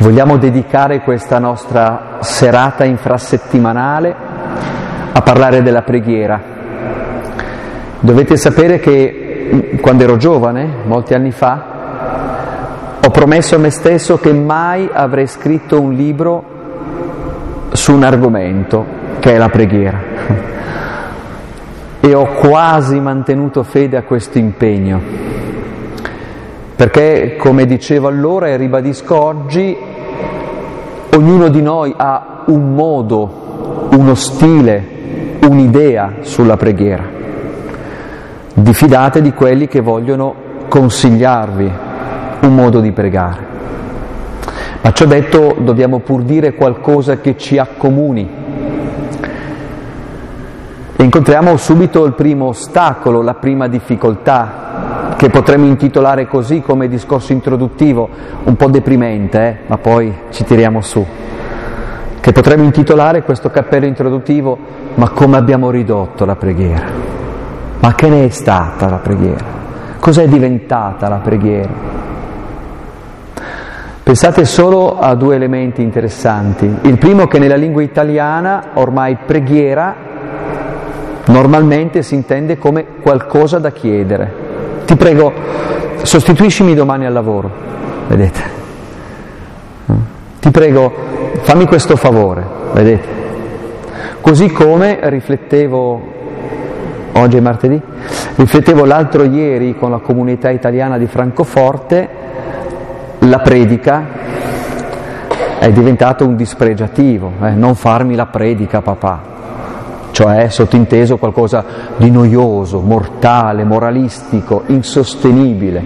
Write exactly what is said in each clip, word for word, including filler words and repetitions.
Vogliamo dedicare questa nostra serata infrasettimanale a parlare della preghiera. Dovete sapere che quando ero giovane, molti anni fa, ho promesso a me stesso che mai avrei scritto un libro su un argomento che è la preghiera. E ho quasi mantenuto fede a questo impegno. Perché, come dicevo allora e ribadisco oggi, ognuno di noi ha un modo, uno stile, un'idea sulla preghiera. Diffidate di quelli che vogliono consigliarvi un modo di pregare. Ma ciò detto, dobbiamo pur dire qualcosa che ci accomuni. E incontriamo subito il primo ostacolo, la prima difficoltà, che potremmo intitolare così come discorso introduttivo, un po' deprimente, eh? ma poi ci tiriamo su, che potremmo intitolare questo cappello introduttivo: ma come abbiamo ridotto la preghiera? Ma che ne è stata la preghiera? Cos'è diventata la preghiera? Pensate solo a due elementi interessanti. Il primo, che nella lingua italiana ormai preghiera normalmente si intende come qualcosa da chiedere. Ti prego, sostituiscimi domani al lavoro, vedete? Ti prego, fammi questo favore, vedete? Così come riflettevo, oggi è martedì, riflettevo l'altro ieri con la comunità italiana di Francoforte, la predica è diventato un dispregiativo, eh? Non farmi la predica, papà. Cioè, sottinteso, qualcosa di noioso, mortale, moralistico, insostenibile.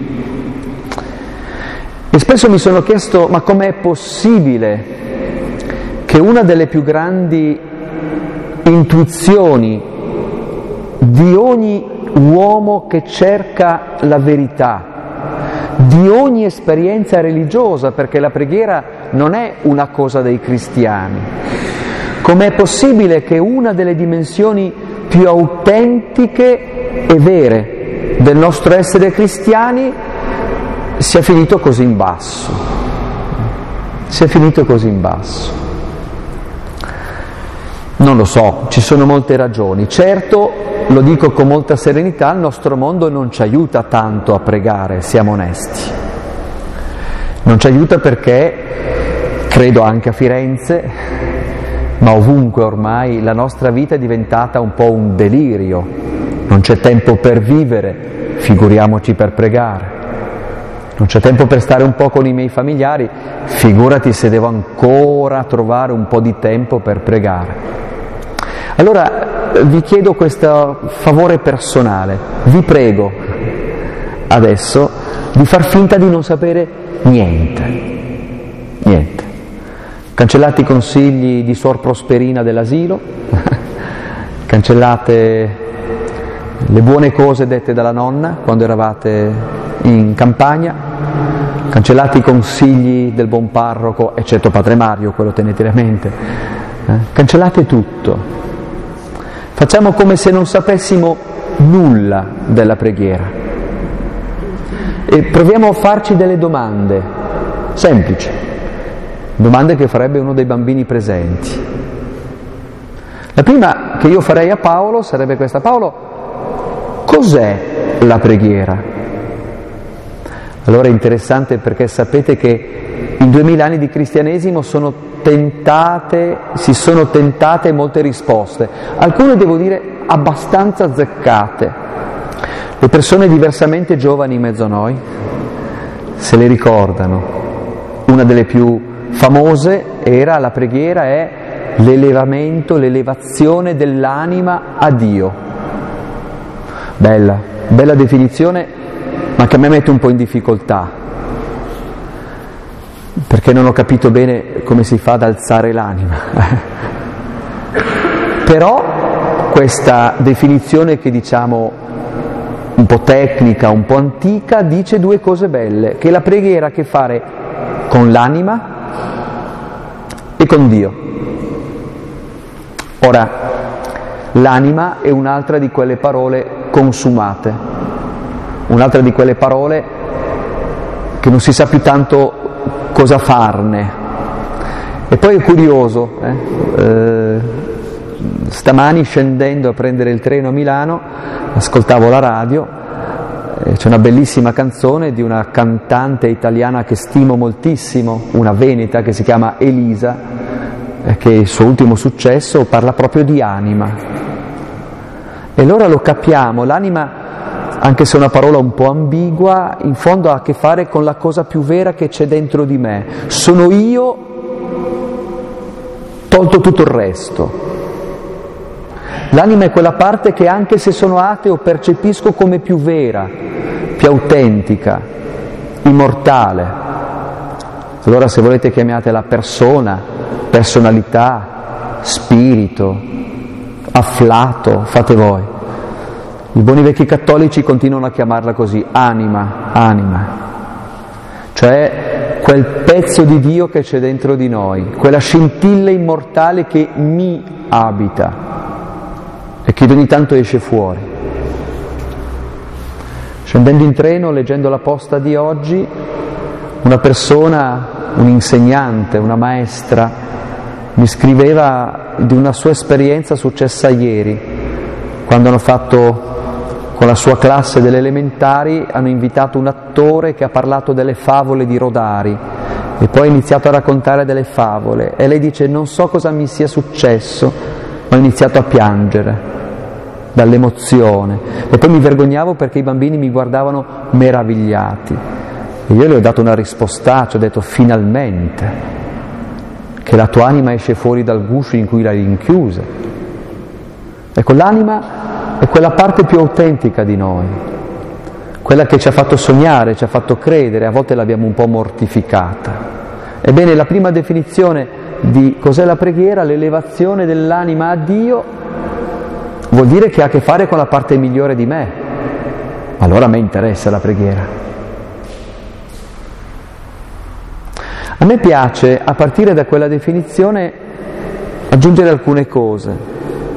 E spesso mi sono chiesto: ma com'è possibile che una delle più grandi intuizioni di ogni uomo che cerca la verità, di ogni esperienza religiosa, perché la preghiera non è una cosa dei cristiani, com'è possibile che una delle dimensioni più autentiche e vere del nostro essere cristiani sia finito così in basso? Sia finito così in basso. Non lo so, ci sono molte ragioni. Certo, lo dico con molta serenità, il nostro mondo non ci aiuta tanto a pregare, siamo onesti. Non ci aiuta perché, credo anche a Firenze, ma ovunque ormai, la nostra vita è diventata un po' un delirio. Non c'è tempo per vivere, figuriamoci per pregare. Non c'è tempo per stare un po' con i miei familiari, figurati se devo ancora trovare un po' di tempo per pregare. Allora vi chiedo questo favore personale, vi prego adesso di far finta di non sapere niente, niente. Cancellate i consigli di Suor Prosperina dell'asilo, cancellate le buone cose dette dalla nonna quando eravate in campagna, cancellate i consigli del buon parroco, eccetto Padre Mario, quello tenetelo a mente, eh? Cancellate tutto. Facciamo come se non sapessimo nulla della preghiera e proviamo a farci delle domande semplici. Domande che farebbe uno dei bambini presenti. La prima che io farei a Paolo sarebbe questa: Paolo, cos'è la preghiera? Allora è interessante perché sapete che in duemila anni di cristianesimo sono tentate, si sono tentate molte risposte, alcune devo dire abbastanza azzeccate. Le persone diversamente giovani in mezzo a noi se le ricordano. Una delle più famose era: la preghiera è l'elevamento, l'elevazione dell'anima a Dio. Bella, bella definizione, ma che a me mette un po' in difficoltà, perché non ho capito bene come si fa ad alzare l'anima. Però questa definizione, che diciamo un po' tecnica, un po' antica, dice due cose belle: che la preghiera ha a che fare con l'anima e con Dio. Ora, l'anima è un'altra di quelle parole consumate, un'altra di quelle parole che non si sa più tanto cosa farne, E poi è curioso, eh? Eh, stamani scendendo a prendere il treno a Milano, ascoltavo la radio, eh, c'è una bellissima canzone di una cantante italiana che stimo moltissimo, una veneta che si chiama Elisa, eh, che il suo ultimo successo parla proprio di anima. E allora lo capiamo, l'anima, anche se è una parola un po' ambigua, in fondo ha a che fare con la cosa più vera che c'è dentro di me. Sono io, tolto tutto il resto. L'anima è quella parte che anche se sono ateo percepisco come più vera, più autentica, immortale. Allora se volete chiamatela persona, personalità, spirito, afflato, fate voi. I buoni vecchi cattolici continuano a chiamarla così, anima, anima. Cioè quel pezzo di Dio che c'è dentro di noi, quella scintilla immortale che mi abita e che ogni tanto esce fuori. Scendendo in treno, leggendo la posta di oggi, una persona, un insegnante, una maestra, mi scriveva di una sua esperienza successa ieri, quando hanno fatto con la sua classe delle elementari, hanno invitato un attore che ha parlato delle favole di Rodari e poi ha iniziato a raccontare delle favole e lei dice: non so cosa mi sia successo, ma ho iniziato a piangere dall'emozione e poi mi vergognavo perché i bambini mi guardavano meravigliati e io le ho dato una rispostaccia, ho detto: finalmente che la tua anima esce fuori dal guscio in cui l'hai rinchiusa. Ecco, l'anima è quella parte più autentica di noi, quella che ci ha fatto sognare, ci ha fatto credere, a volte l'abbiamo un po' mortificata. Ebbene, la prima definizione di cos'è la preghiera, l'elevazione dell'anima a Dio, vuol dire che ha a che fare con la parte migliore di me. Allora a me interessa la preghiera. A me piace, a partire da quella definizione, aggiungere alcune cose.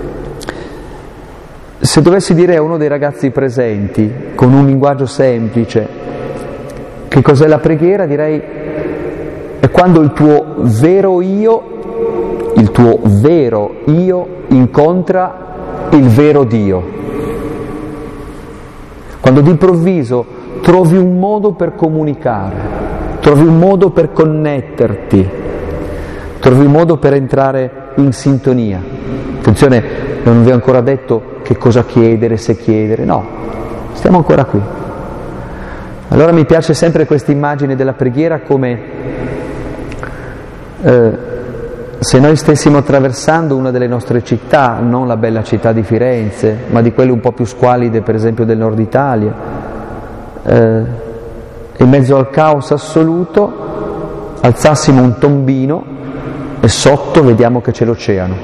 Se dovessi dire a uno dei ragazzi presenti, con un linguaggio semplice, che cos'è la preghiera, direi è quando il tuo vero io, il tuo vero io incontra il vero Dio. Quando d'improvviso trovi un modo per comunicare, trovi un modo per connetterti, trovi un modo per entrare in sintonia. Attenzione, non vi ho ancora detto che cosa chiedere, se chiedere, no, stiamo ancora qui. Allora mi piace sempre questa immagine della preghiera come eh, se noi stessimo attraversando una delle nostre città, non la bella città di Firenze, ma di quelle un po' più squalide, per esempio del nord Italia, eh, in mezzo al caos assoluto alzassimo un tombino e sotto vediamo che c'è l'oceano.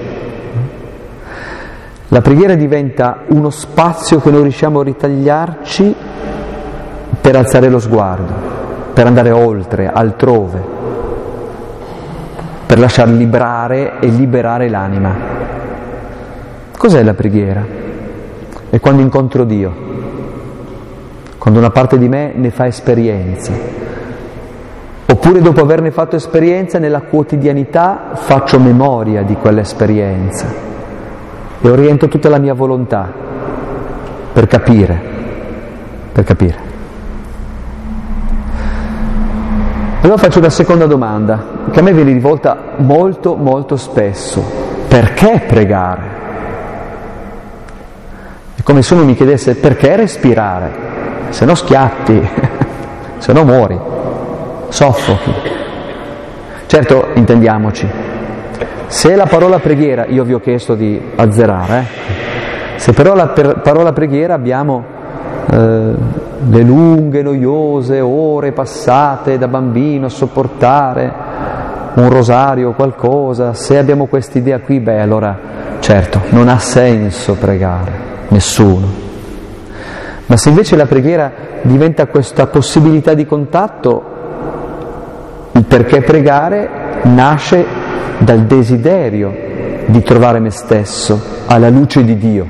La preghiera diventa uno spazio che noi riusciamo a ritagliarci per alzare lo sguardo, per andare oltre, altrove, per lasciar librare e liberare l'anima. Cos'è la preghiera? È quando incontro Dio, quando una parte di me ne fa esperienza, oppure dopo averne fatto esperienza nella quotidianità faccio memoria di quell'esperienza e oriento tutta la mia volontà per capire, per capire. Allora faccio una seconda domanda, che a me viene rivolta molto, molto spesso. Perché pregare? È come se uno mi chiedesse: perché respirare? Se no schiatti, se no muori, soffochi. Certo, intendiamoci. Se la parola preghiera, io vi ho chiesto di azzerare, eh? Se però la per, parola preghiera abbiamo eh, le lunghe, noiose ore passate da bambino a sopportare un rosario o qualcosa, se abbiamo quest'idea qui, beh allora certo, non ha senso pregare, nessuno. Ma se invece la preghiera diventa questa possibilità di contatto, il perché pregare nasce dal desiderio di trovare me stesso alla luce di Dio.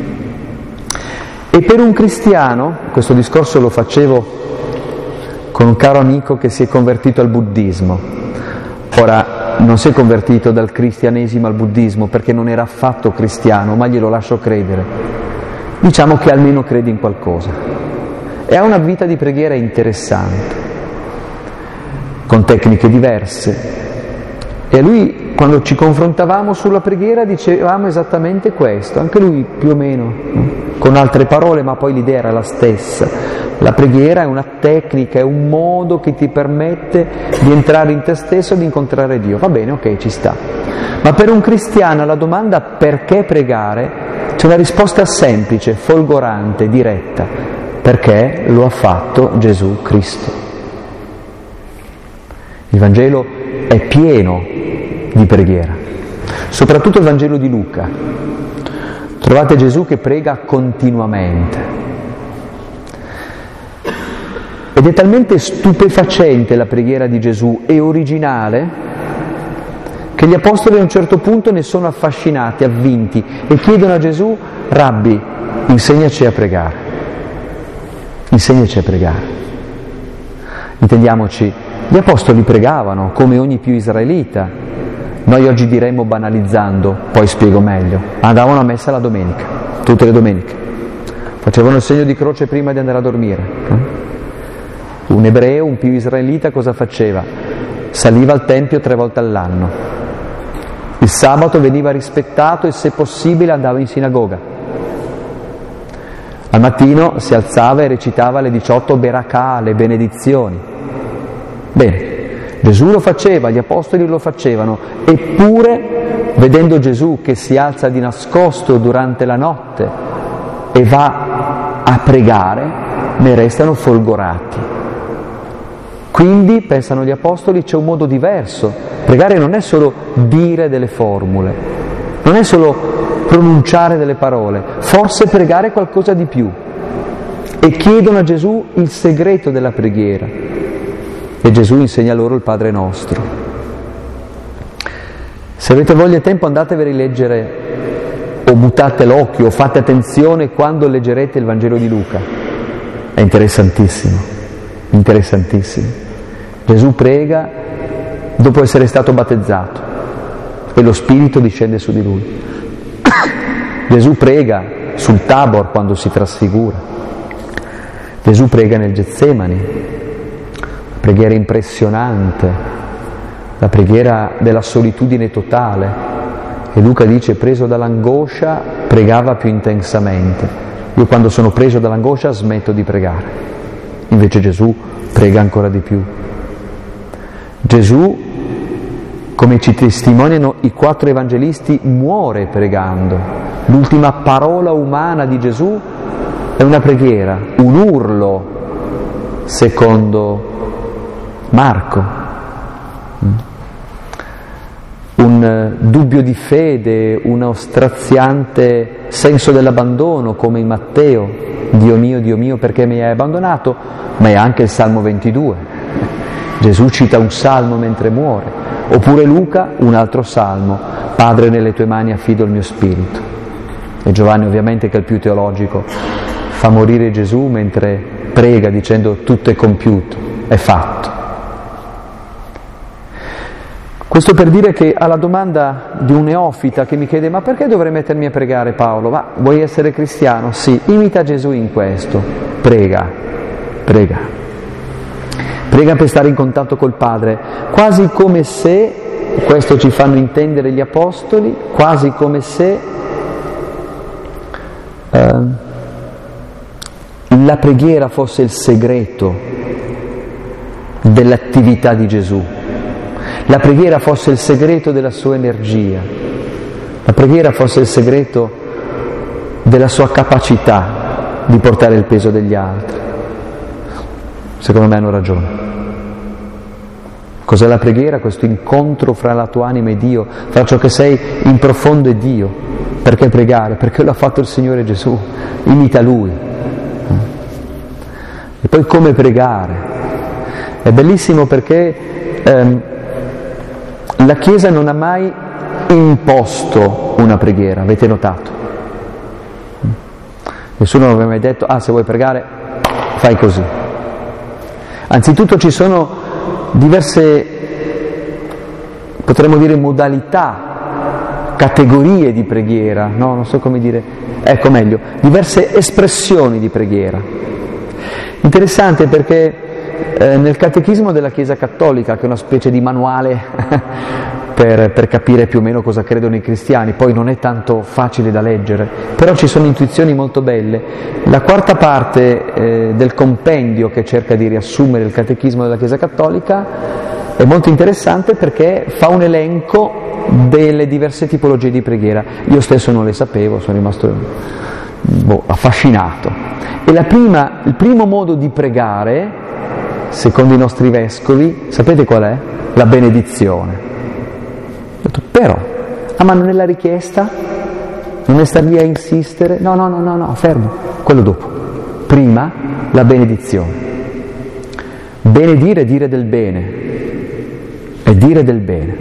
E per un cristiano, questo discorso lo facevo con un caro amico che si è convertito al buddismo, Ora, non si è convertito dal cristianesimo al buddismo perché non era affatto cristiano, ma glielo lascio credere. Diciamo che almeno crede in qualcosa. E ha una vita di preghiera interessante, con tecniche diverse. E lui, quando ci confrontavamo sulla preghiera, dicevamo esattamente questo, anche lui più o meno, no? Con altre parole, ma poi l'idea era la stessa. La preghiera è una tecnica, è un modo che ti permette di entrare in te stesso e di incontrare Dio. Va bene, ok, ci sta. Ma per un cristiano alla domanda perché pregare c'è una risposta semplice, folgorante, diretta: perché lo ha fatto Gesù Cristo. Il Vangelo è pieno di preghiera, soprattutto il Vangelo di Luca. Trovate Gesù che prega continuamente. Ed è talmente stupefacente la preghiera di Gesù e originale che gli apostoli a un certo punto ne sono affascinati, avvinti, e chiedono a Gesù: Rabbi, insegnaci a pregare. Insegnaci a pregare. Intendiamoci, gli apostoli pregavano come ogni più israelita. Noi oggi diremmo, banalizzando, poi spiego meglio, andavano a messa la domenica, tutte le domeniche. Facevano il segno di croce prima di andare a dormire. Un ebreo, un più israelita, cosa faceva? Saliva al Tempio tre volte all'anno. Il sabato veniva rispettato e se possibile andava in sinagoga. Al mattino si alzava e recitava le diciotto berakah, le benedizioni. Bene, Gesù lo faceva, gli apostoli lo facevano, eppure, vedendo Gesù che si alza di nascosto durante la notte e va a pregare, ne restano folgorati. Quindi, pensano gli apostoli, c'è un modo diverso. Pregare non è solo dire delle formule, non è solo pronunciare delle parole, forse pregare qualcosa di più. E chiedono a Gesù il segreto della preghiera. E Gesù insegna loro il Padre Nostro. Se avete voglia e tempo andatevi a rileggere, o buttate l'occhio, o fate attenzione quando leggerete il Vangelo di Luca. È interessantissimo, interessantissimo. Gesù prega dopo essere stato battezzato e lo Spirito discende su di lui. Gesù prega sul Tabor quando si trasfigura. Gesù prega nel Getsemani. Preghiera impressionante, la preghiera della solitudine totale. E Luca dice, preso dall'angoscia, pregava più intensamente. Io quando sono preso dall'angoscia smetto di pregare. Invece Gesù prega ancora di più. Gesù, come ci testimoniano i quattro evangelisti, muore pregando. L'ultima parola umana di Gesù è una preghiera, un urlo, secondo Marco, un dubbio di fede, uno straziante senso dell'abbandono come in Matteo, Dio mio, Dio mio, perché mi hai abbandonato, ma è anche il Salmo ventidue. Gesù cita un salmo mentre muore, oppure Luca un altro salmo, Padre nelle tue mani affido il mio spirito. E Giovanni ovviamente, che è il più teologico, fa morire Gesù mentre prega dicendo tutto è compiuto, è fatto. Questo per dire che alla domanda di un neofita che mi chiede ma perché dovrei mettermi a pregare, Paolo? Ma vuoi essere cristiano? Sì, imita Gesù in questo, prega, prega. Prega per stare in contatto col Padre, quasi come se, questo ci fanno intendere gli Apostoli, quasi come se eh, la preghiera fosse il segreto dell'attività di Gesù. La preghiera fosse il segreto della sua energia, la preghiera fosse il segreto della sua capacità di portare il peso degli altri. Secondo me hanno ragione. Cos'è la preghiera? Questo incontro fra la tua anima e Dio, fra ciò che sei in profondo e Dio. Perché pregare? Perché l'ha fatto il Signore Gesù, imita Lui. E poi come pregare? È bellissimo perché ehm, la Chiesa non ha mai imposto una preghiera, avete notato? Nessuno aveva mai detto, ah se vuoi pregare fai così. Anzitutto ci sono diverse potremmo dire modalità, categorie di preghiera, no? Non so come dire, ecco meglio, diverse espressioni di preghiera. Interessante perché eh, nel Catechismo della Chiesa Cattolica, che è una specie di manuale per, per capire più o meno cosa credono i cristiani, poi non è tanto facile da leggere, però ci sono intuizioni molto belle. La quarta parte eh, del compendio che cerca di riassumere il Catechismo della Chiesa Cattolica è molto interessante perché fa un elenco delle diverse tipologie di preghiera. Io stesso non le sapevo, sono rimasto boh, affascinato. E la prima, il primo modo di pregare, secondo i nostri vescovi, sapete qual è? La benedizione. Ho detto, però, ah ma non è la richiesta? Non è star lì a insistere? No, no, no, no, no, fermo, quello dopo. Prima la benedizione. Benedire è dire del bene, è dire del bene.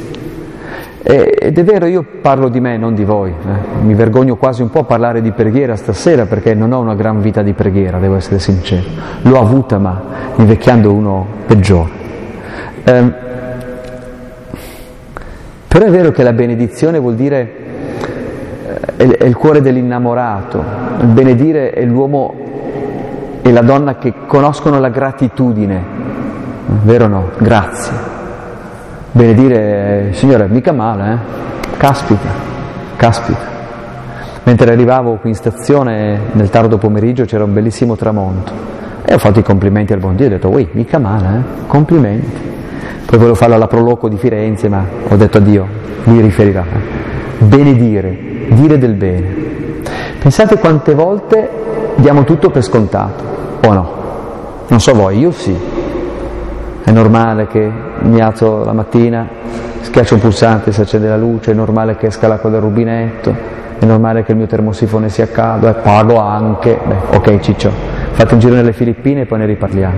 Ed è vero, io parlo di me, non di voi, eh. Mi vergogno quasi un po' a parlare di preghiera stasera perché non ho una gran vita di preghiera, devo essere sincero. L'ho avuta, ma invecchiando uno peggiore. Eh, però è vero che la benedizione vuol dire, eh, è, è il cuore dell'innamorato. Il benedire è l'uomo e la donna che conoscono la gratitudine, vero o no? Grazie. Benedire, Signore, mica male, eh? Caspita, caspita. Mentre arrivavo qui in stazione nel tardo pomeriggio c'era un bellissimo tramonto e ho fatto i complimenti al buon Dio, ho detto, ui, mica male, eh? Complimenti. Poi volevo farlo alla Proloco di Firenze, ma ho detto a Dio, mi riferirà. Benedire, dire del bene. Pensate quante volte diamo tutto per scontato, o no? Non so voi, io sì. È normale che mi alzo la mattina, schiaccio un pulsante, si accende la luce, è normale che esca l'acqua dal rubinetto, è normale che il mio termosifone sia caldo, e pago anche. Beh, ok Ciccio, fate un giro nelle Filippine e poi ne riparliamo.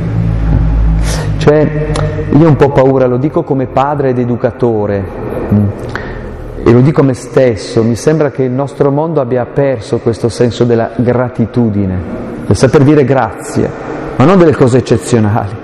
Cioè, io ho un po' paura, lo dico come padre ed educatore, e lo dico a me stesso, mi sembra che il nostro mondo abbia perso questo senso della gratitudine, del saper dire grazie, ma non delle cose eccezionali,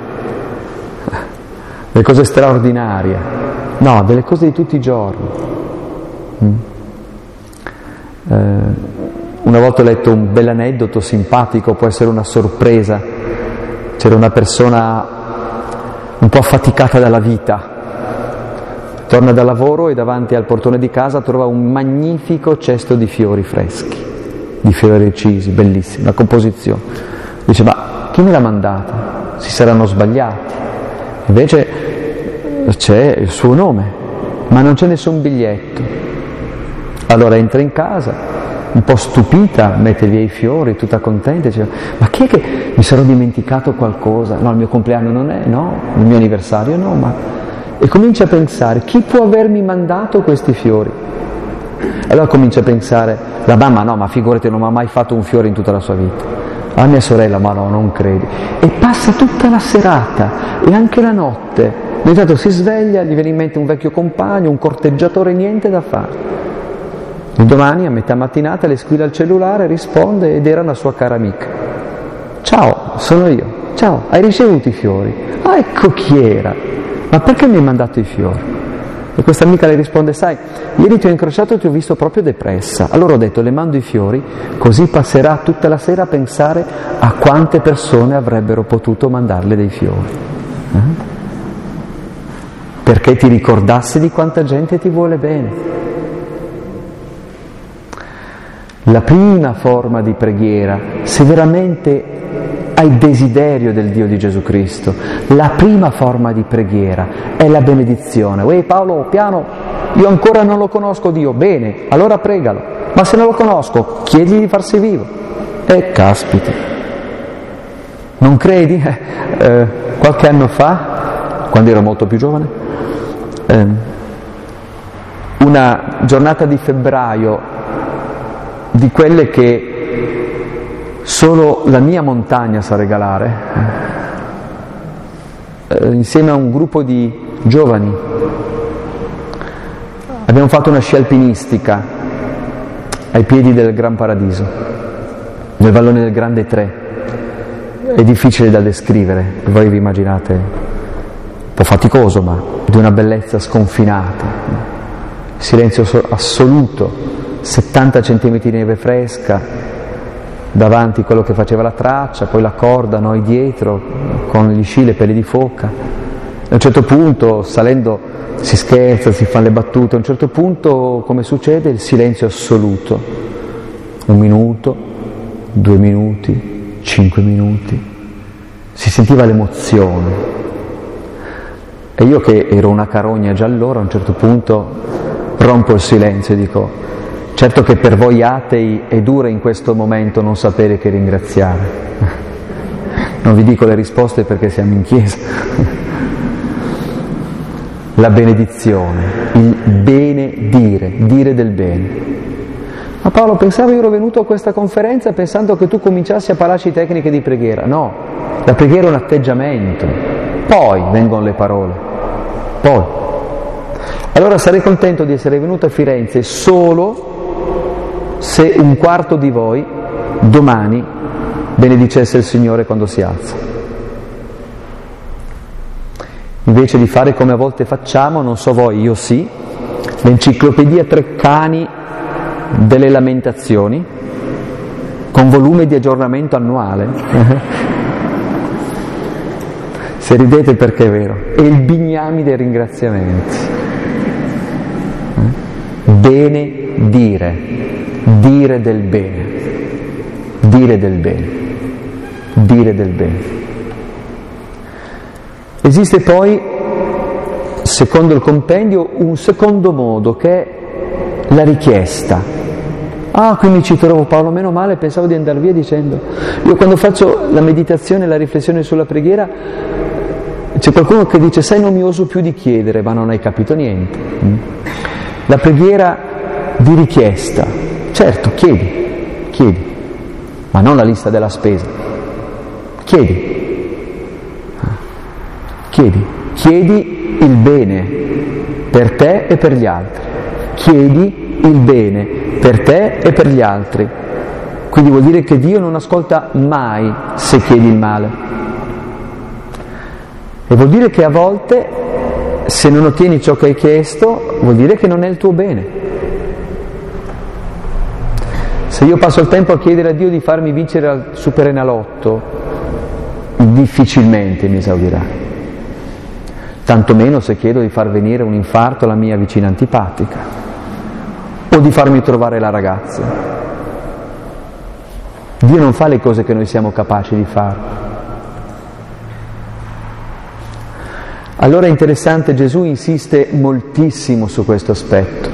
delle cose straordinarie, no, delle cose di tutti i giorni. Mm. Eh, una volta ho letto un bell'aneddoto simpatico, può essere una sorpresa. C'era una persona un po' affaticata dalla vita, torna dal lavoro e davanti al portone di casa trova un magnifico cesto di fiori freschi, di fiori recisi, bellissimi, una composizione. Dice, ma chi me l'ha mandata? Si saranno sbagliati. Invece c'è il suo nome, ma non c'è nessun biglietto. Allora entra in casa, un po' stupita, mette via i fiori, tutta contenta, dice, ma chi è che mi sarò dimenticato qualcosa? No, il mio compleanno non è, no, il mio anniversario no, ma... E comincia a pensare, chi può avermi mandato questi fiori? Allora comincia a pensare, la mamma no, ma figurati, non mi ha mai fatto un fiore in tutta la sua vita. La mia sorella, ma no, non credi. E passa tutta la serata e anche la notte. Intanto si sveglia, gli viene in mente un vecchio compagno, un corteggiatore, niente da fare. Il domani, a metà mattinata, le squilla il cellulare, risponde ed era una sua cara amica. Ciao, sono io. Ciao, hai ricevuto i fiori? Ah, ecco chi era. Ma perché mi hai mandato i fiori? E questa amica le risponde, sai, ieri ti ho incrociato e ti ho visto proprio depressa. Allora ho detto, le mando i fiori, così passerà tutta la sera a pensare a quante persone avrebbero potuto mandarle dei fiori. Eh? Perché ti ricordassi di quanta gente ti vuole bene. La prima forma di preghiera, se veramente hai desiderio del Dio di Gesù Cristo, la prima forma di preghiera è la benedizione. Uè Paolo, piano, io ancora non lo conosco Dio, bene, allora pregalo, ma se non lo conosco, chiedi di farsi vivo. E caspita, non credi? Eh, eh, qualche anno fa, quando ero molto più giovane, eh, una giornata di febbraio, di quelle che solo la mia montagna sa regalare, eh, insieme a un gruppo di giovani abbiamo fatto una scia alpinistica ai piedi del Gran Paradiso, nel vallone del Grande Tre. È difficile da descrivere, voi vi immaginate un po' faticoso, ma di una bellezza sconfinata, silenzio assoluto, settanta centimetri di neve fresca, davanti quello che faceva la traccia, poi la corda, noi dietro, con gli sci, le peli di foca. A un certo punto, salendo, si scherza, si fanno le battute, a un certo punto, come succede, il silenzio assoluto. Un minuto, due minuti, cinque minuti. Si sentiva l'emozione. E io che ero una carogna già allora, a un certo punto rompo il silenzio e dico: certo che per voi atei è dura in questo momento non sapere che ringraziare. Non vi dico le risposte perché siamo in chiesa. La benedizione, il benedire, dire del bene. Ma Paolo, pensavo io ero venuto a questa conferenza pensando che tu cominciassi a parlarci tecniche di preghiera. No, la preghiera è un atteggiamento, poi vengono le parole, poi. Allora sarei contento di essere venuto a Firenze solo se un quarto di voi domani benedicesse il Signore quando si alza. Invece di fare come a volte facciamo, non so voi, io sì, l'enciclopedia Treccani delle lamentazioni, con volume di aggiornamento annuale. Se ridete perché è vero, è il bignami dei ringraziamenti. Bene dire, dire del bene, dire del bene, dire del bene. Esiste poi, secondo il compendio, un secondo modo che è la richiesta. Ah, qui mi ci trovo Paolo, meno male, pensavo di andare via dicendo. Io quando faccio la meditazione e la riflessione sulla preghiera, c'è qualcuno che dice: sai, non mi oso più di chiedere, ma non hai capito niente. La preghiera di richiesta. Certo, chiedi, chiedi, ma non la lista della spesa. Chiedi. Chiedi, chiedi il bene per te e per gli altri, chiedi il bene per te e per gli altri, quindi vuol dire che Dio non ascolta mai se chiedi il male, e vuol dire che a volte se non ottieni ciò che hai chiesto vuol dire che non è il tuo bene. Se io passo il tempo a chiedere a Dio di farmi vincere al Superenalotto, difficilmente mi esaudirà. Tanto meno se chiedo di far venire un infarto alla mia vicina antipatica o di farmi trovare la ragazza. Dio non fa le cose che noi siamo capaci di fare. Allora è interessante, Gesù insiste moltissimo su questo aspetto,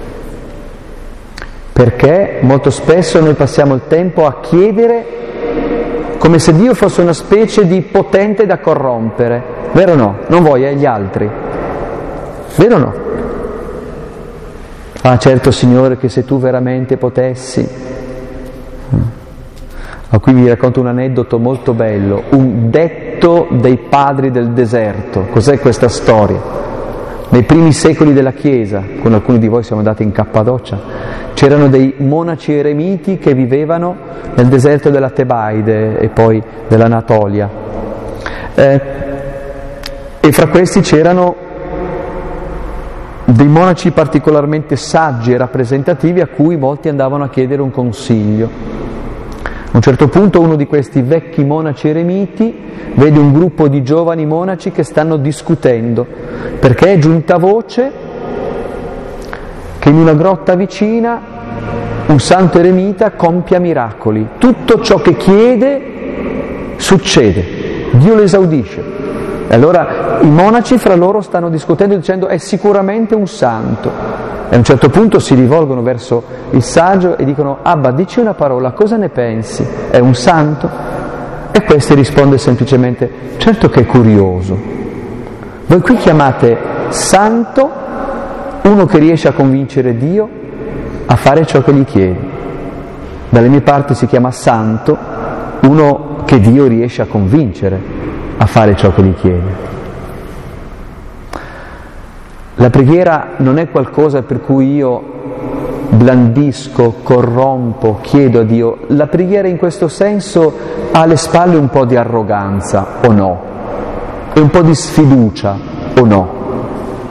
perché molto spesso noi passiamo il tempo a chiedere come se Dio fosse una specie di potente da corrompere. Vero o no? Non voi, eh, gli altri. Vero o no? Ah, certo Signore, che se tu veramente potessi. Ma qui vi racconto un aneddoto molto bello, un detto dei padri del deserto. Cos'è questa storia? Nei primi secoli della Chiesa, con alcuni di voi siamo andati in Cappadocia, c'erano dei monaci eremiti che vivevano nel deserto della Tebaide e poi dell'Anatolia. Eh, E fra questi c'erano dei monaci particolarmente saggi e rappresentativi a cui molti andavano a chiedere un consiglio. A un certo punto uno di questi vecchi monaci eremiti vede un gruppo di giovani monaci che stanno discutendo, perché è giunta voce che in una grotta vicina un santo eremita compia miracoli. Tutto ciò che chiede succede, Dio lo esaudisce. E allora i monaci fra loro stanno discutendo dicendo: è sicuramente un santo. E a un certo punto si rivolgono verso il saggio e dicono: Abba, dici una parola, cosa ne pensi? È un santo? E questo risponde semplicemente: certo che è curioso. Voi qui chiamate santo uno che riesce a convincere Dio a fare ciò che gli chiedi. Dalle mie parti si chiama santo uno che Dio riesce a convincere a fare ciò che gli chiede. La preghiera non è qualcosa per cui io blandisco, corrompo, chiedo a Dio. La preghiera in questo senso ha alle spalle un po' di arroganza, o no? E un po' di sfiducia, o no?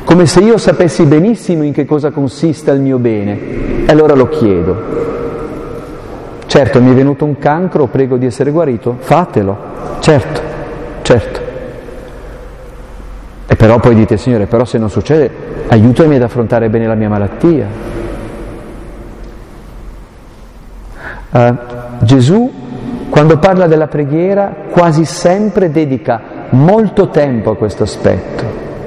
come se io sapessi benissimo in che cosa consiste il mio bene, e allora lo chiedo. Certo, mi è venuto un cancro, prego di essere guarito, fatelo, certo, certo. E però poi dite, Signore, però se non succede, aiutami ad affrontare bene la mia malattia. Uh, Gesù, quando parla della preghiera, quasi sempre dedica molto tempo a questo aspetto,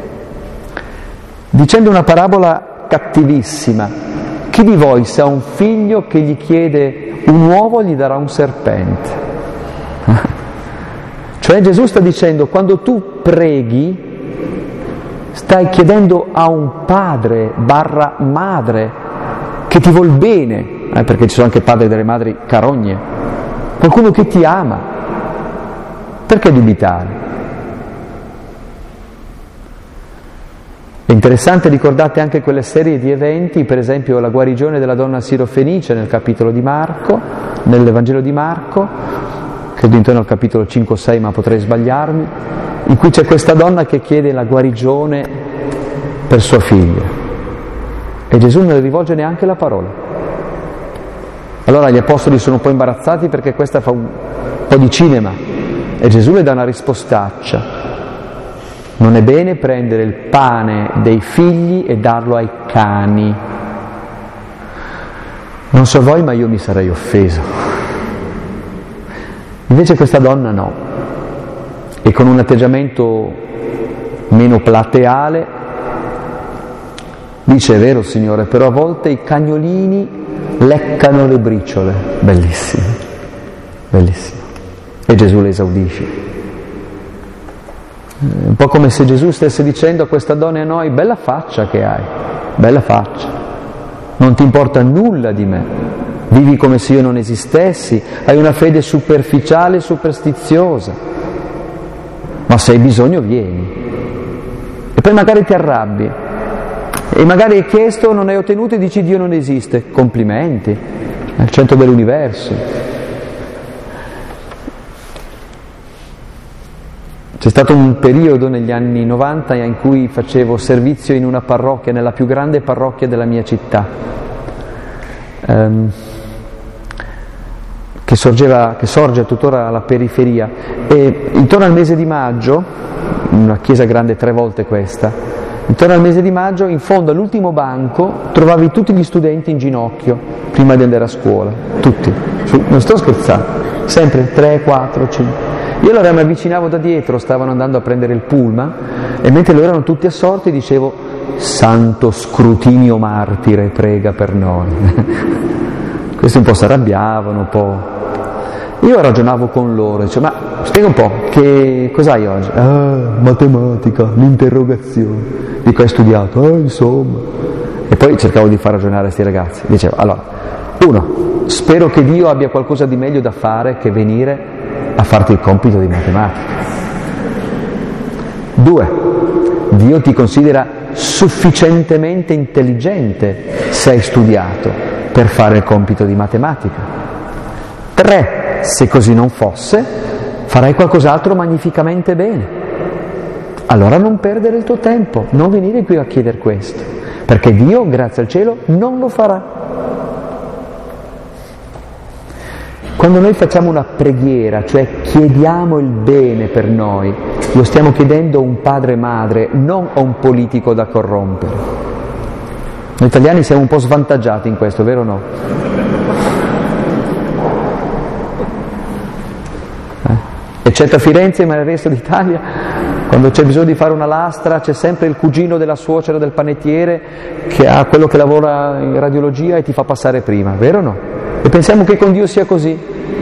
dicendo una parabola cattivissima: chi di voi se ha un figlio che gli chiede un uovo gli darà un serpente? Cioè Gesù sta dicendo, quando tu preghi stai chiedendo a un padre barra madre che ti vuol bene, eh, perché ci sono anche padri e delle madri carogne, qualcuno che ti ama. Perché dubitare? È interessante, ricordate anche quelle serie di eventi, per esempio la guarigione della donna sirofenice nel capitolo di Marco, nell'Evangelo di Marco, credo intorno al capitolo cinque o sei, ma potrei sbagliarmi, in cui c'è questa donna che chiede la guarigione per sua figlia e Gesù non le rivolge neanche la parola. Allora gli apostoli sono un po' imbarazzati perché questa fa un po' di cinema e Gesù le dà una rispostaccia: non è bene prendere il pane dei figli e darlo ai cani. Non so voi, ma io mi sarei offeso. Invece questa donna no, e con un atteggiamento meno plateale dice: è vero Signore, però a volte i cagnolini leccano le briciole. Bellissimo, bellissimo. E Gesù le esaudisce. Un po' come se Gesù stesse dicendo a questa donna e a noi: bella faccia che hai, bella faccia, non ti importa nulla di me, vivi come se io non esistessi, hai una fede superficiale e superstiziosa, ma se hai bisogno vieni. E poi magari ti arrabbi, e magari hai chiesto, non hai ottenuto e dici Dio non esiste. Complimenti, è il centro dell'universo. C'è stato un periodo negli anni novanta in cui facevo servizio in una parrocchia, nella più grande parrocchia della mia città, ehm, che, sorgeva, che sorge tuttora alla periferia, e intorno al mese di maggio, una chiesa grande tre volte questa, intorno al mese di maggio, in fondo all'ultimo banco trovavi tutti gli studenti in ginocchio prima di andare a scuola, tutti, non sto scherzando, sempre tre, quattro, cinque. Io allora mi avvicinavo da dietro, stavano andando a prendere il pullman, e mentre loro erano tutti assorti dicevo: Santo Scrutinio Martire, prega per noi. Questi un po' si arrabbiavano, un po'. Io ragionavo con loro, dicevo: ma spiega un po', che cos'hai oggi? Ah, matematica, l'interrogazione. Dico: hai studiato? Ah, insomma. E poi cercavo di far ragionare questi ragazzi. Dicevo: allora, uno, spero che Dio abbia qualcosa di meglio da fare che venire a farti il compito di matematica. Due, Dio ti considera sufficientemente intelligente se hai studiato per fare il compito di matematica. Tre, se così non fosse, farai qualcos'altro magnificamente bene. Allora non perdere il tuo tempo, non venire qui a chiedere questo, perché Dio, grazie al cielo, non lo farà. Quando noi facciamo una preghiera, cioè chiediamo il bene per noi, lo stiamo chiedendo a un padre e madre, non a un politico da corrompere. Noi italiani siamo un po' svantaggiati in questo, vero o no? Eh? Eccetto a Firenze, ma nel resto d'Italia, quando c'è bisogno di fare una lastra, c'è sempre il cugino della suocera del panettiere che ha quello che lavora in radiologia e ti fa passare prima, vero o no? E pensiamo che con Dio sia così.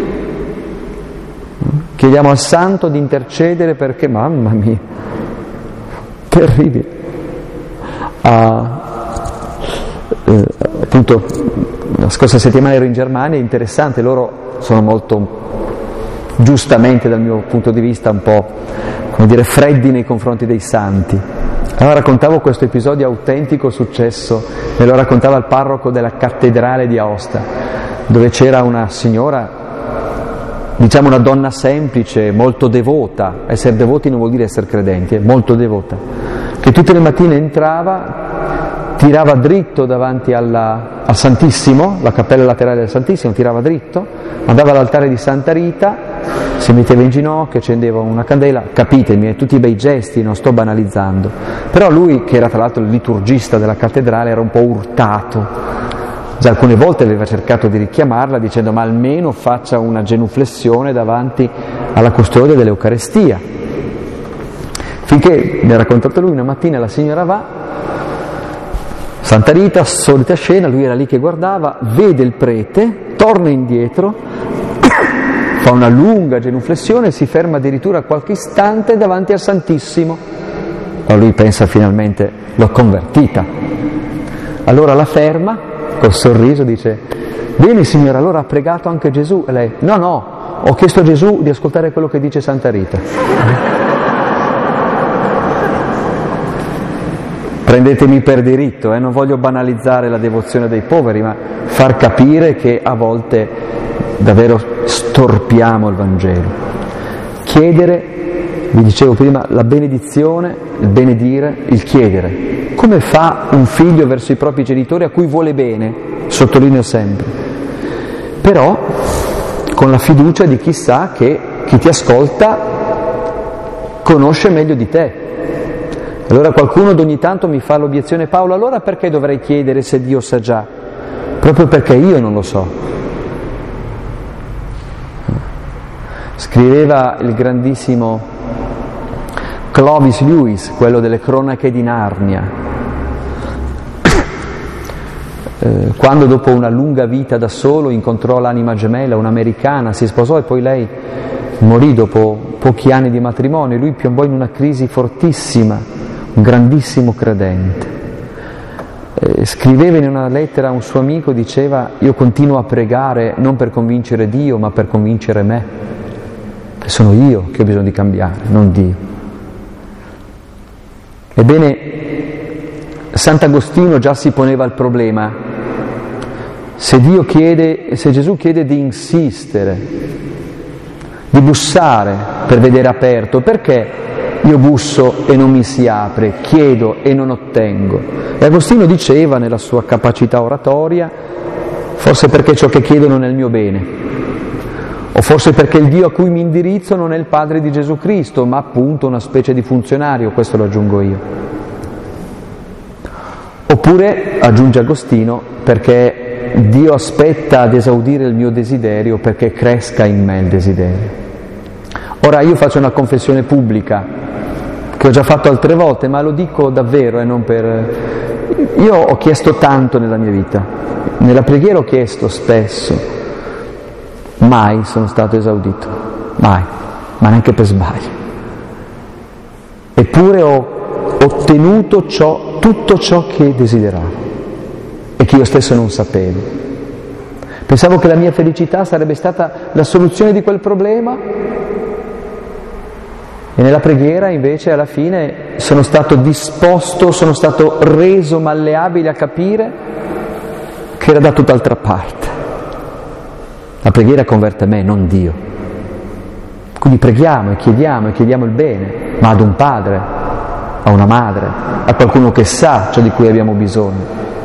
Chiediamo al Santo di intercedere perché, mamma mia, terribile. Ah, eh, appunto, la scorsa settimana ero in Germania, è interessante, loro sono molto, giustamente dal mio punto di vista, un po', come dire, freddi nei confronti dei santi. Allora raccontavo questo episodio autentico successo, e lo raccontava il parroco della cattedrale di Aosta, dove c'era una signora, diciamo una donna semplice, molto devota. Essere devoti non vuol dire essere credenti, è molto devota. che tutte le mattine entrava, tirava dritto davanti alla, al Santissimo, la cappella laterale del Santissimo, tirava dritto, andava all'altare di Santa Rita, si metteva in ginocchio, accendeva una candela, capitemi, tutti i bei gesti, non sto banalizzando, però lui, che era tra l'altro il liturgista della cattedrale, era un po' urtato, già alcune volte aveva cercato di richiamarla dicendo ma almeno faccia una genuflessione davanti alla custodia dell'Eucarestia, finché, mi ha raccontato lui, una mattina la signora va, Santa Rita, solita scena, lui era lì che guardava, vede il prete, torna indietro, fa una lunga genuflessione e si ferma addirittura qualche istante davanti al Santissimo. Allora lui pensa finalmente, l'ho convertita. Allora la ferma, col sorriso, dice, bene signora, allora ha pregato anche Gesù? E lei, no, no, ho chiesto a Gesù di ascoltare quello che dice Santa Rita. Prendetemi per diritto, eh? Non voglio banalizzare la devozione dei poveri, ma far capire che a volte davvero storpiamo il Vangelo. Chiedere, vi dicevo prima, la benedizione, il benedire, il chiedere. Come fa un figlio verso i propri genitori a cui vuole bene, sottolineo sempre, però con la fiducia di chi sa che chi ti ascolta conosce meglio di te. Allora qualcuno ad ogni tanto mi fa l'obiezione, Paolo, allora perché dovrei chiedere se Dio sa già? Proprio perché io non lo so. Scriveva il grandissimo Clovis Lewis, quello delle Cronache di Narnia, eh, quando dopo una lunga vita da solo incontrò l'anima gemella, un'americana, si sposò e poi lei morì dopo pochi anni di matrimonio, lui piombò in una crisi fortissima, un grandissimo credente. Eh, scriveva in una lettera a un suo amico, diceva, io continuo a pregare non per convincere Dio, ma per convincere me, che sono io che ho bisogno di cambiare, non Dio. Ebbene, Sant'Agostino già si poneva il problema, se Dio chiede, se Gesù chiede di insistere, di bussare per vedere aperto, perché io busso e non mi si apre, chiedo e non ottengo? E Agostino diceva nella sua capacità oratoria, forse perché ciò che chiedo non è il mio bene, o forse perché il Dio a cui mi indirizzo non è il Padre di Gesù Cristo, ma appunto una specie di funzionario, questo lo aggiungo io. Oppure, aggiunge Agostino, perché Dio aspetta ad esaudire il mio desiderio perché cresca in me il desiderio. Ora io faccio una confessione pubblica, che ho già fatto altre volte, ma lo dico davvero e eh, non per... Io ho chiesto tanto nella mia vita, nella preghiera ho chiesto spesso, mai sono stato esaudito, mai, ma neanche per sbaglio. Eppure ho ottenuto ciò, tutto ciò che desideravo e che io stesso non sapevo. Pensavo che la mia felicità sarebbe stata la soluzione di quel problema, e nella preghiera invece alla fine sono stato disposto, sono stato reso malleabile a capire che era da tutt'altra parte. La preghiera converte me, non Dio. Quindi preghiamo e chiediamo e chiediamo il bene, ma ad un padre, a una madre, a qualcuno che sa ciò di cui abbiamo bisogno.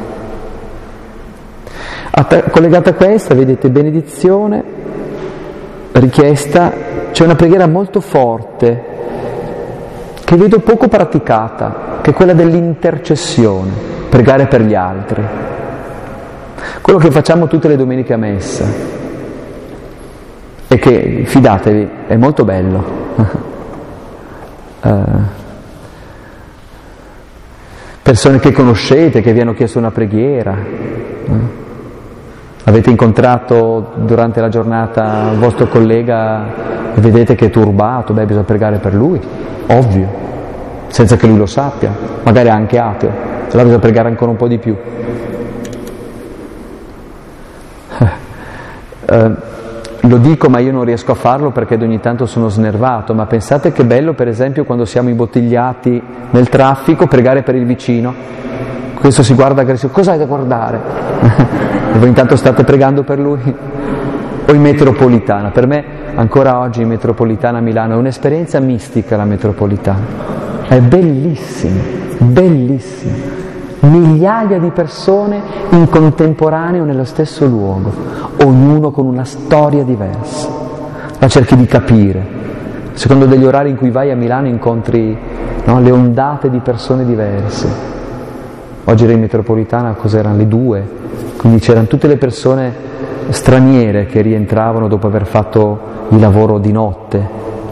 Collegata a questa, vedete, benedizione, richiesta, c'è una preghiera molto forte, che vedo poco praticata, che è quella dell'intercessione, pregare per gli altri. Quello che facciamo tutte le domeniche a messa, e che, fidatevi, è molto bello. uh, persone che conoscete, che vi hanno chiesto una preghiera, uh, avete incontrato durante la giornata il vostro collega e vedete che è turbato, beh, bisogna pregare per lui, ovvio, senza che lui lo sappia, magari anche ateo, allora bisogna pregare ancora un po' di più. Uh, lo dico, ma io non riesco a farlo perché ogni tanto sono snervato, ma pensate che bello, per esempio, quando siamo imbottigliati nel traffico, pregare per il vicino. Questo si guarda aggressivo, cosa hai da guardare? E voi intanto state pregando per lui? O in metropolitana, per me ancora oggi in metropolitana a Milano è un'esperienza mistica la metropolitana, è bellissima. bellissima, migliaia di persone in contemporaneo nello stesso luogo, ognuno con una storia diversa, la cerchi di capire, secondo degli orari in cui vai a Milano incontri, no, le ondate di persone diverse. Oggi era in metropolitana, cos'erano? Le due, quindi c'erano tutte le persone straniere che rientravano dopo aver fatto il lavoro di notte,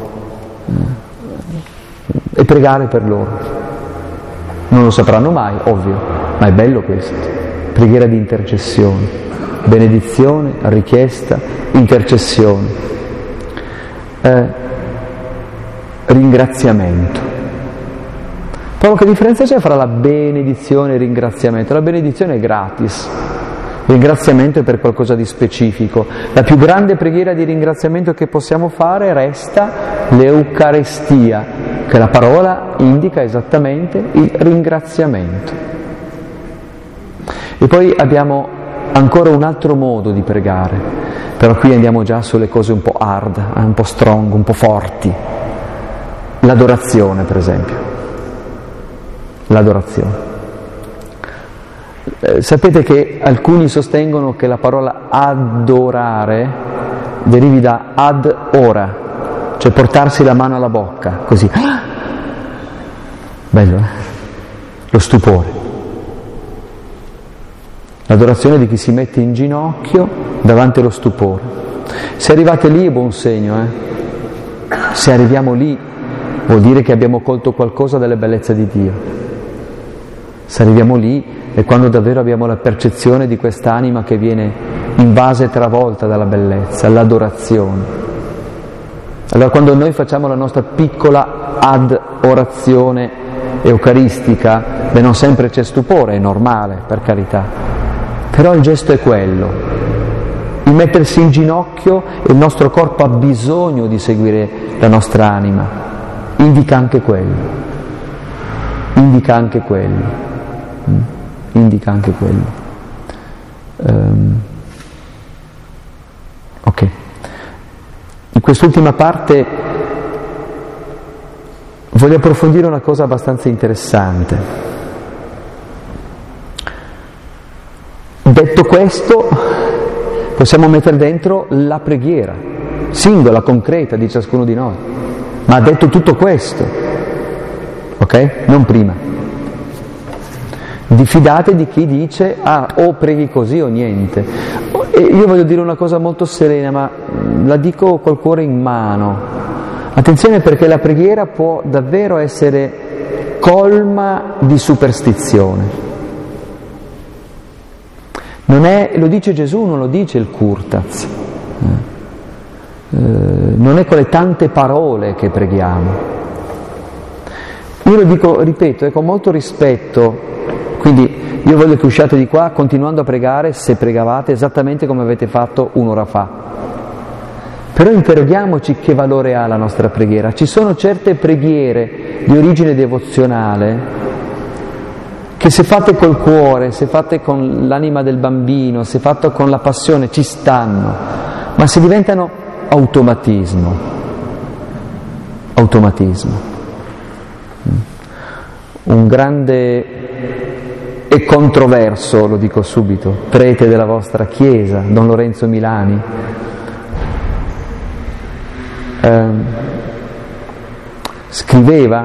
e pregare per loro. Non lo sapranno mai, ovvio, ma è bello questo. Preghiera di intercessione, benedizione, richiesta, intercessione, eh, ringraziamento. Proprio che differenza c'è fra la benedizione e il ringraziamento? La benedizione è gratis, il ringraziamento è per qualcosa di specifico. La più grande preghiera di ringraziamento che possiamo fare resta l'Eucaristia, che la parola indica esattamente il ringraziamento. E poi abbiamo ancora un altro modo di pregare, però qui andiamo già sulle cose un po' hard, un po' strong, un po' forti. L'adorazione, per esempio. L'adorazione. Eh, sapete che alcuni sostengono che la parola adorare derivi da ad ora, cioè portarsi la mano alla bocca, così. Bello, eh? Lo stupore. L'adorazione di chi si mette in ginocchio davanti allo stupore. Se arrivate lì è buon segno, eh? Se arriviamo lì vuol dire che abbiamo colto qualcosa delle bellezze di Dio. Se arriviamo lì è quando davvero abbiamo la percezione di quest'anima che viene invasa e travolta dalla bellezza, l'adorazione. Allora quando noi facciamo la nostra piccola adorazione eucaristica, beh, non sempre c'è stupore, è normale, per carità, però il gesto è quello, il mettersi in ginocchio, e il nostro corpo ha bisogno di seguire la nostra anima, indica anche quello, indica anche quello. indica anche quello. Um, ok. In quest'ultima parte voglio approfondire una cosa abbastanza interessante. Detto questo, possiamo mettere dentro la preghiera, singola, concreta di ciascuno di noi, ma ha detto tutto questo, ok? Non prima. Diffidate di chi dice, ah, o preghi così o niente. E io voglio dire una cosa molto serena, ma la dico col cuore in mano. Attenzione, perché la preghiera può davvero essere colma di superstizione. Non è, lo dice Gesù, non lo dice il Curtaz. Eh, non è con le tante parole che preghiamo. Io lo dico, ripeto, è con molto rispetto. Quindi io voglio che usciate di qua continuando a pregare, se pregavate, esattamente come avete fatto un'ora fa. Però interroghiamoci che valore ha la nostra preghiera. Ci sono certe preghiere di origine devozionale che, se fatte col cuore, se fatte con l'anima del bambino, se fatte con la passione, ci stanno, ma se diventano automatismo, automatismo. Un grande e controverso, lo dico subito, prete della vostra chiesa, Don Lorenzo Milani, eh, scriveva,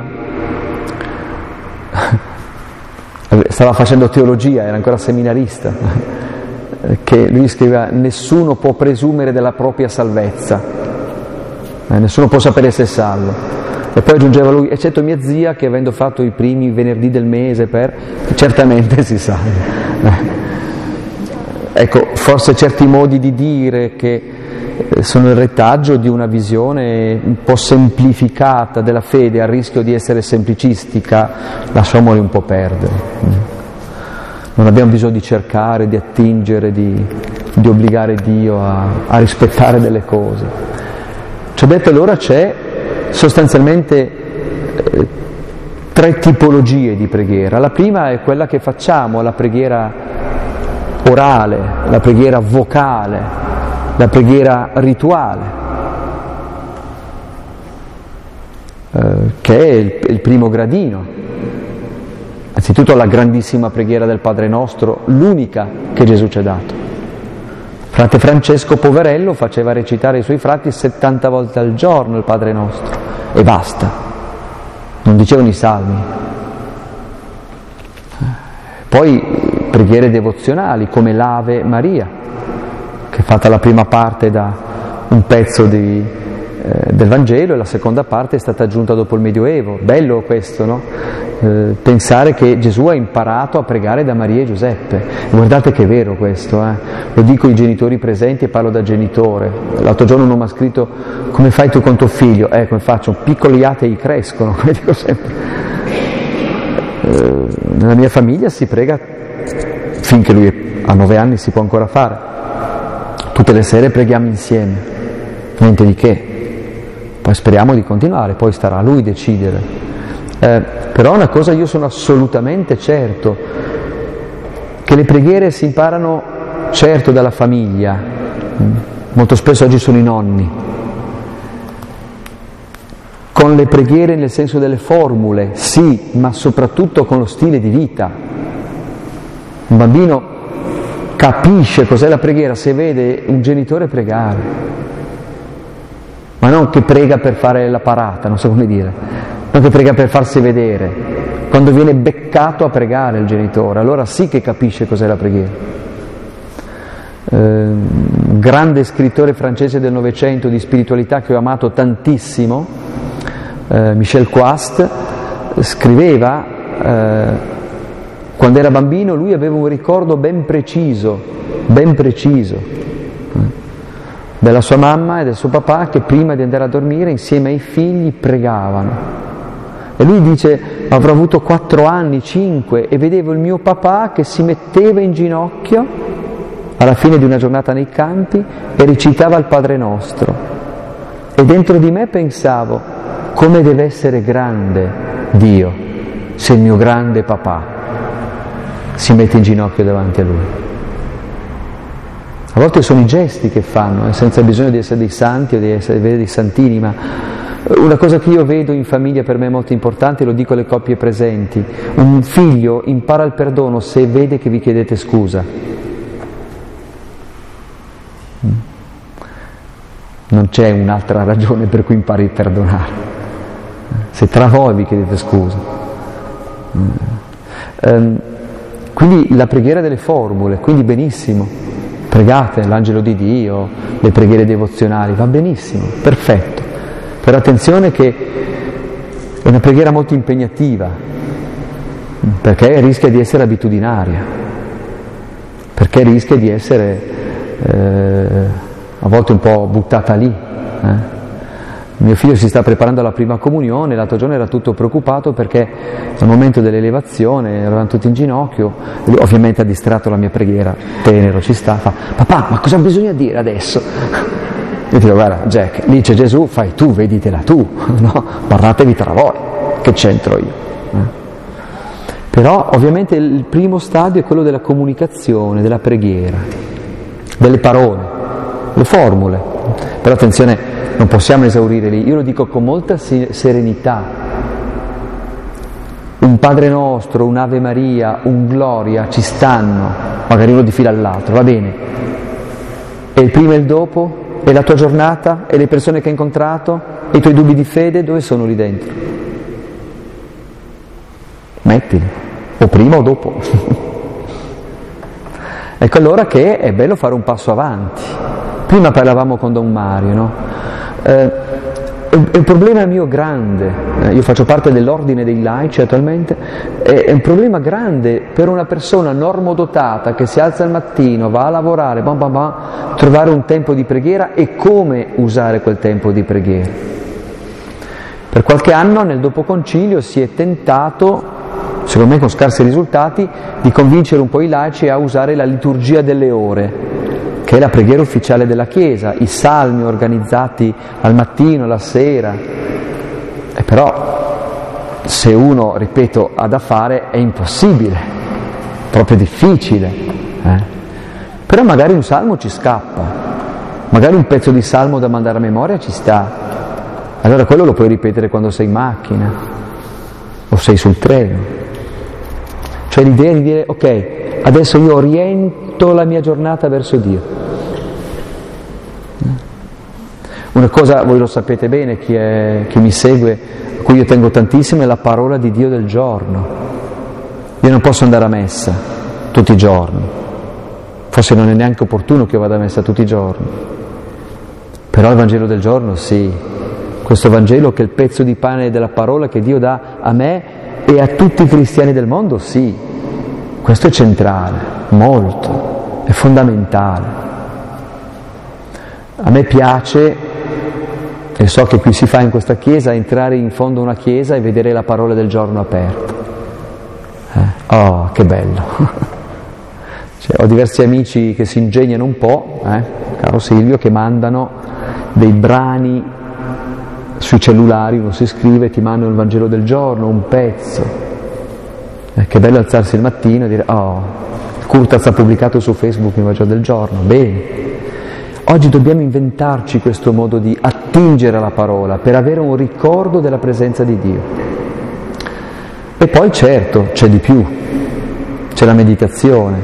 stava facendo teologia, era ancora seminarista, che lui scriveva: nessuno può presumere della propria salvezza, eh, nessuno può sapere se è salvo. E poi aggiungeva lui, eccetto mia zia che, avendo fatto i primi venerdì del mese per, certamente si sa. Ecco, forse certi modi di dire che sono il retaggio di una visione un po' semplificata della fede, a rischio di essere semplicistica, lasciamoli un po' perdere. Non abbiamo bisogno di cercare, di attingere, di, di obbligare Dio a, a rispettare delle cose. Ciò detto, allora c'è sostanzialmente eh, tre tipologie di preghiera. La prima è quella che facciamo, la preghiera orale, la preghiera vocale, la preghiera rituale, eh, che è il, il primo gradino. Innanzitutto la grandissima preghiera del Padre Nostro, l'unica che Gesù ci ha dato. Frate Francesco, poverello, faceva recitare ai suoi frati settanta volte al giorno il Padre Nostro e basta, non dicevano i salmi. Poi preghiere devozionali come l'Ave Maria, che è fatta la prima parte da un pezzo di, eh, del Vangelo e la seconda parte è stata aggiunta dopo il Medioevo. Bello questo, no? Eh, pensare che Gesù ha imparato a pregare da Maria e Giuseppe. E guardate che è vero questo, eh? Lo dico ai genitori presenti e parlo da genitore. L'altro giorno uno mi ha scritto: come fai tu con tuo figlio? Eh, come faccio? Piccoli atei crescono, come dico sempre. Eh, nella mia famiglia si prega finché lui ha nove anni, si può ancora fare. Tutte le sere preghiamo insieme, niente di che. Poi speriamo di continuare, poi starà a lui decidere. Eh, però una cosa io sono assolutamente certo, che le preghiere si imparano certo dalla famiglia, molto spesso oggi sono i nonni, con le preghiere nel senso delle formule, sì, ma soprattutto con lo stile di vita. Un bambino capisce cos'è la preghiera se vede un genitore pregare, ma non che prega per fare la parata, non so come dire, non che prega per farsi vedere. Quando viene beccato a pregare il genitore, allora sì che capisce cos'è la preghiera. Eh, grande scrittore francese del Novecento di spiritualità che ho amato tantissimo, eh, Michel Quast, scriveva, eh, quando era bambino lui aveva un ricordo ben preciso, ben preciso, eh, della sua mamma e del suo papà che prima di andare a dormire insieme ai figli pregavano. E lui dice: avrò avuto quattro anni, cinque, e vedevo il mio papà che si metteva in ginocchio alla fine di una giornata nei campi e recitava il Padre Nostro. E dentro di me pensavo: come deve essere grande Dio se il mio grande papà si mette in ginocchio davanti a Lui. A volte sono i gesti che fanno, eh, senza bisogno di essere dei santi o di essere dei santini, ma una cosa che io vedo in famiglia per me molto importante, lo dico alle coppie presenti: un figlio impara il perdono se vede che vi chiedete scusa. Non c'è un'altra ragione per cui impari a perdonare, se tra voi vi chiedete scusa. Um, quindi la preghiera delle formule, quindi benissimo, pregate l'angelo di Dio, le preghiere devozionali, va benissimo, perfetto. Però attenzione che è una preghiera molto impegnativa, perché rischia di essere abitudinaria, perché rischia di essere eh, a volte un po' buttata lì. Eh? Mio figlio si sta preparando alla prima comunione, l'altro giorno era tutto preoccupato perché al momento dell'elevazione eravamo tutti in ginocchio, lui ovviamente ha distratto la mia preghiera, tenero, ci sta, fa: papà, ma cosa bisogna dire adesso? Io dico: guarda Jack, lì c'è Gesù, fai tu, veditela tu, no? Parlatevi tra voi, che c'entro io? Eh? Però ovviamente il primo stadio è quello della comunicazione, della preghiera, delle parole, le formule. Però attenzione, non possiamo esaurire lì, io lo dico con molta serenità. Un Padre Nostro, un Ave Maria, un Gloria ci stanno, magari uno di fila all'altro, va bene. E il prima e il dopo? E la tua giornata? E le persone che hai incontrato? E i tuoi dubbi di fede? Dove sono lì dentro? Mettili, o prima o dopo. Ecco allora che è bello fare un passo avanti. Prima parlavamo con Don Mario, no? Eh, è un problema mio grande, eh, io faccio parte dell'ordine dei laici attualmente, è, è un problema grande per una persona normodotata che si alza al mattino, va a lavorare, bam bam bam, trovare un tempo di preghiera e come usare quel tempo di preghiera. Per qualche anno nel dopoconcilio si è tentato, secondo me con scarsi risultati, di convincere un po' i laici a usare la liturgia delle ore, che è la preghiera ufficiale della Chiesa, i salmi organizzati al mattino, alla sera. E però se uno, ripeto, ha da fare è impossibile, proprio difficile. Eh? Però magari un salmo ci scappa, magari un pezzo di salmo da mandare a memoria ci sta. Allora quello lo puoi ripetere quando sei in macchina o sei sul treno. Cioè l'idea di dire, ok, adesso io oriento la mia giornata verso Dio. Una cosa, voi lo sapete bene, chi, è, chi mi segue, a cui io tengo tantissimo, è la parola di Dio del giorno. Io non posso andare a messa tutti i giorni, forse non è neanche opportuno che io vada a messa tutti i giorni, però il Vangelo del giorno sì, questo Vangelo che è il pezzo di pane della parola che Dio dà a me e a tutti i cristiani del mondo, sì, questo è centrale, molto, è fondamentale. A me piace, e so che qui si fa in questa chiesa, entrare in fondo a una chiesa e vedere la parola del giorno aperta. Eh? Oh, che bello! Cioè, ho diversi amici che si ingegnano un po', eh, caro Silvio, che mandano dei brani sui cellulari, uno si scrive, ti mandano il Vangelo del giorno, un pezzo. Eh, che bello alzarsi il mattino e dire, oh, Curtaz ha pubblicato su Facebook il Vangelo del giorno, bene. Oggi dobbiamo inventarci questo modo di attingere alla parola per avere un ricordo della presenza di Dio. E poi certo c'è di più, c'è la meditazione.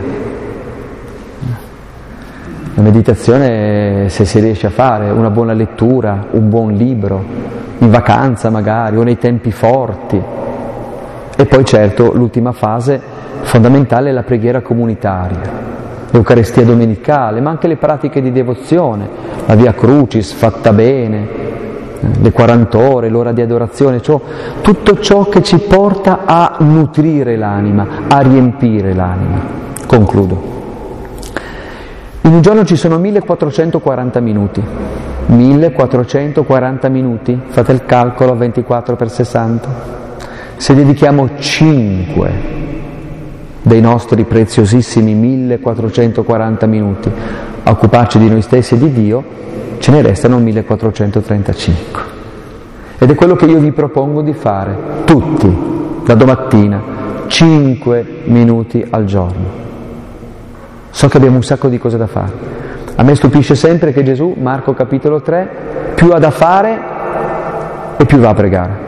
La meditazione, se si riesce a fare, una buona lettura, un buon libro, in vacanza magari, o nei tempi forti. E poi certo l'ultima fase fondamentale è la preghiera comunitaria. L'Eucaristia domenicale, ma anche le pratiche di devozione, la Via Crucis fatta bene, le quarant'ore, l'ora di adorazione, cioè tutto ciò che ci porta a nutrire l'anima, a riempire l'anima. Concludo. In un giorno ci sono millequattrocentoquaranta minuti, millequattrocentoquaranta minuti, fate il calcolo, ventiquattro per sessanta. Se dedichiamo cinque dei nostri preziosissimi millequattrocentoquaranta minuti a occuparci di noi stessi e di Dio, ce ne restano millequattrocentotrentacinque. Ed è quello che io vi propongo di fare, tutti, da domattina, cinque minuti al giorno. So che abbiamo un sacco di cose da fare. A me stupisce sempre che Gesù, Marco capitolo tre, più ha da fare e più va a pregare.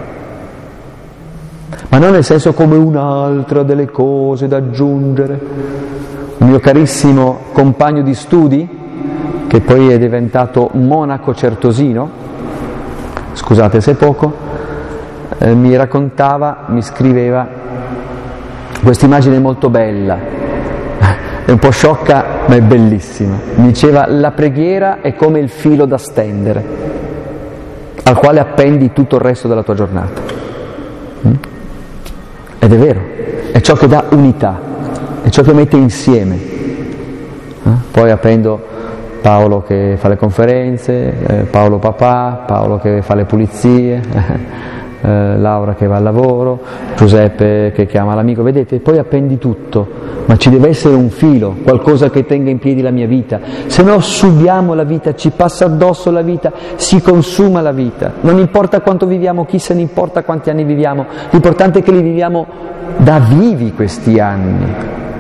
Ma non nel senso come un'altra delle cose da aggiungere. Un mio carissimo compagno di studi, che poi è diventato monaco certosino, scusate se è poco, eh, mi raccontava, mi scriveva questa immagine molto bella, è un po' sciocca ma è bellissima. Mi diceva, la preghiera è come il filo da stendere, al quale appendi tutto il resto della tua giornata. Mm? Ed è vero, è ciò che dà unità, è ciò che mette insieme. Eh? Poi appendo Paolo che fa le conferenze, eh, Paolo papà, Paolo che fa le pulizie, eh, Laura che va al lavoro, Giuseppe che chiama l'amico, vedete, poi appendi tutto, ma ci deve essere un filo, qualcosa che tenga in piedi la mia vita, se no subiamo la vita, ci passa addosso la vita, si consuma la vita, non importa quanto viviamo, chi se ne importa quanti anni viviamo, l'importante è che li viviamo da vivi questi anni,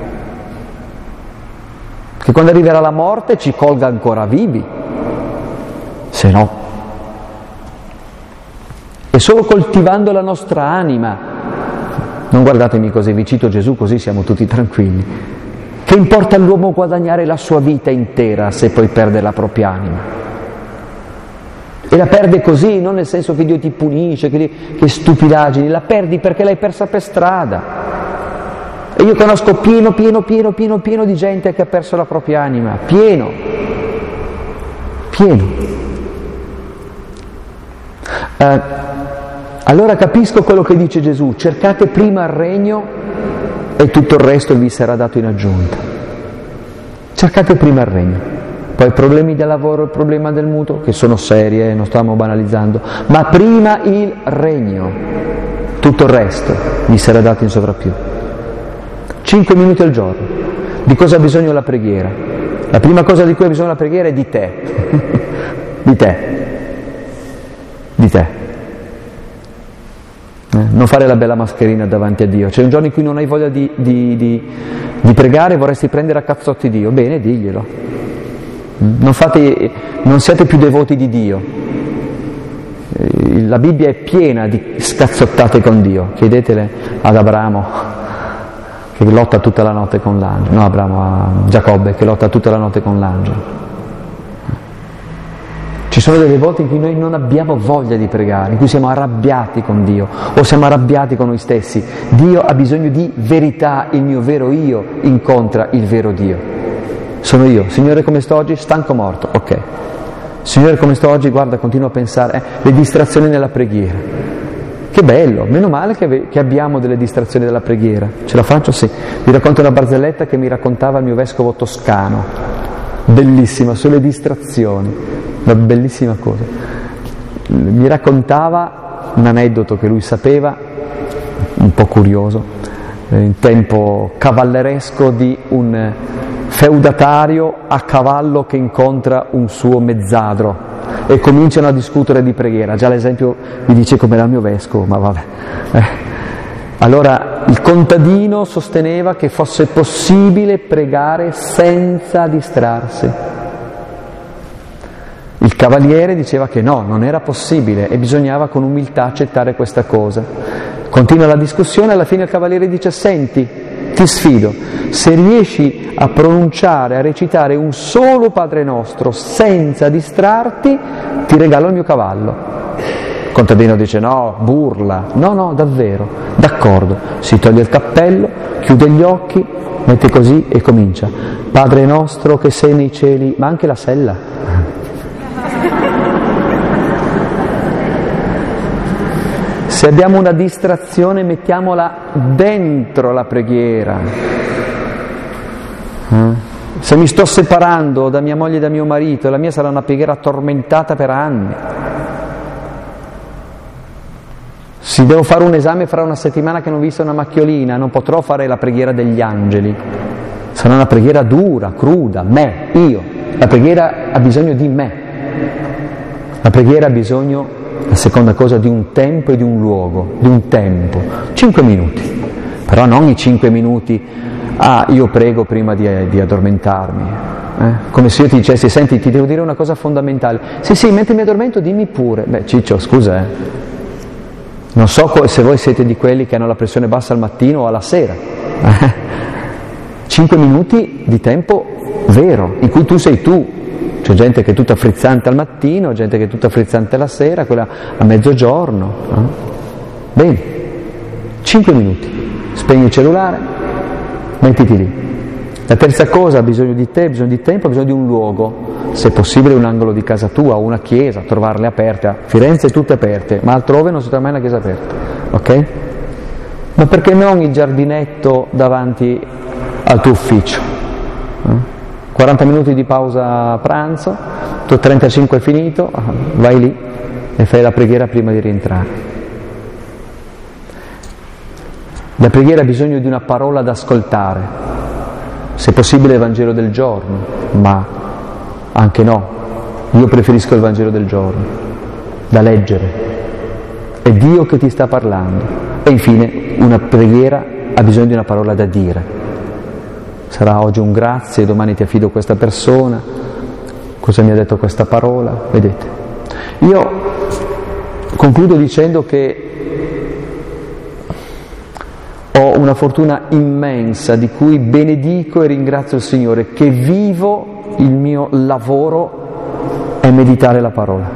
che quando arriverà la morte ci colga ancora vivi, se no. E solo coltivando la nostra anima, non guardatemi così, vi cito Gesù così siamo tutti tranquilli, che importa all'uomo guadagnare la sua vita intera se poi perde la propria anima? E la perde così, non nel senso che Dio ti punisce, che, che stupidaggini, la perdi perché l'hai persa per strada. E io conosco pieno, pieno, pieno, pieno, pieno di gente che ha perso la propria anima, pieno, pieno. Eh, allora capisco quello che dice Gesù, cercate prima il regno e tutto il resto vi sarà dato in aggiunta. Cercate prima il regno, poi problemi del lavoro, il problema del mutuo, che sono serie, non stiamo banalizzando, ma prima il regno, tutto il resto vi sarà dato in sovrappiù. Cinque minuti al giorno. Di cosa ha bisogno la preghiera? La prima cosa di cui ha bisogno la preghiera è di te. Di te. Di te. Eh, non fare la bella mascherina davanti a Dio. C'è un giorno in cui non hai voglia di, di, di, di pregare e vorresti prendere a cazzotti Dio. Bene, diglielo. Non, fate, non siate più devoti di Dio. La Bibbia è piena di scazzottate con Dio. Chiedetele ad Abramo. che lotta tutta la notte con l'angelo, no Abramo, a Giacobbe che lotta tutta la notte con l'angelo. Ci sono delle volte in cui noi non abbiamo voglia di pregare, in cui siamo arrabbiati con Dio o siamo arrabbiati con noi stessi. Dio ha bisogno di verità, il mio vero io incontra il vero Dio. Sono io, Signore come sto oggi? Stanco morto, ok. Signore come sto oggi? Guarda, continuo a pensare, eh, le distrazioni nella preghiera. Che bello, meno male che, che abbiamo delle distrazioni della preghiera. Ce la faccio? Sì. Vi racconto una barzelletta che mi raccontava il mio vescovo toscano. Bellissima, sulle distrazioni. Una bellissima cosa. Mi raccontava un aneddoto che lui sapeva, un po' curioso, in tempo cavalleresco di un feudatario a cavallo che incontra un suo mezzadro e cominciano a discutere di preghiera. Già l'esempio mi dice com'era il mio vescovo, ma vabbè. Eh. Allora il contadino sosteneva che fosse possibile pregare senza distrarsi. Il cavaliere diceva che no, non era possibile e bisognava con umiltà accettare questa cosa. Continua la discussione, alla fine il cavaliere dice: senti, ti sfido, se riesci a pronunciare, a recitare un solo Padre Nostro senza distrarti, ti regalo il mio cavallo. Il contadino dice: no, burla. No, no, davvero. D'accordo. Si toglie il cappello, chiude gli occhi, mette così e comincia. Padre Nostro che sei nei cieli, ma anche la sella. Se abbiamo una distrazione, mettiamola dentro la preghiera. Se mi sto separando da mia moglie e da mio marito, la mia sarà una preghiera tormentata per anni. Se devo fare un esame fra una settimana che non ho visto una macchiolina, non potrò fare la preghiera degli angeli. Sarà una preghiera dura, cruda, me, io. La preghiera ha bisogno di me. La preghiera ha bisogno, la seconda cosa, di un tempo e di un luogo, di un tempo. Cinque minuti. Però non i cinque minuti, ah, io prego prima di, di addormentarmi. Eh? Come se io ti dicessi: senti, ti devo dire una cosa fondamentale. Sì, sì, mentre mi addormento dimmi pure. Beh, Ciccio, scusa, eh. Non so se voi siete di quelli che hanno la pressione bassa al mattino o alla sera. Cinque minuti di tempo vero, in cui tu sei tu. C'è gente che è tutta frizzante al mattino, gente che è tutta frizzante la sera, quella a mezzogiorno. Eh? Bene, cinque minuti. Spegni il cellulare, mettiti lì. La terza cosa, ha bisogno di te, ha bisogno di tempo, ha bisogno di un luogo. Se possibile un angolo di casa tua o una chiesa, trovarle aperte. A Firenze tutte aperte, ma altrove non si trova mai una chiesa aperta. Ok? Ma perché non il giardinetto davanti al tuo ufficio? Eh? quaranta minuti di pausa pranzo, tu trentacinque è finito, vai lì e fai la preghiera prima di rientrare. La preghiera ha bisogno di una parola da ascoltare, se possibile il Vangelo del giorno, ma anche no, io preferisco il Vangelo del giorno, da leggere, è Dio che ti sta parlando. E infine una preghiera ha bisogno di una parola da dire. Sarà oggi un grazie, domani ti affido questa persona, cosa mi ha detto questa parola, vedete. Io concludo dicendo che ho una fortuna immensa di cui benedico e ringrazio il Signore, che vivo il mio lavoro è meditare la parola.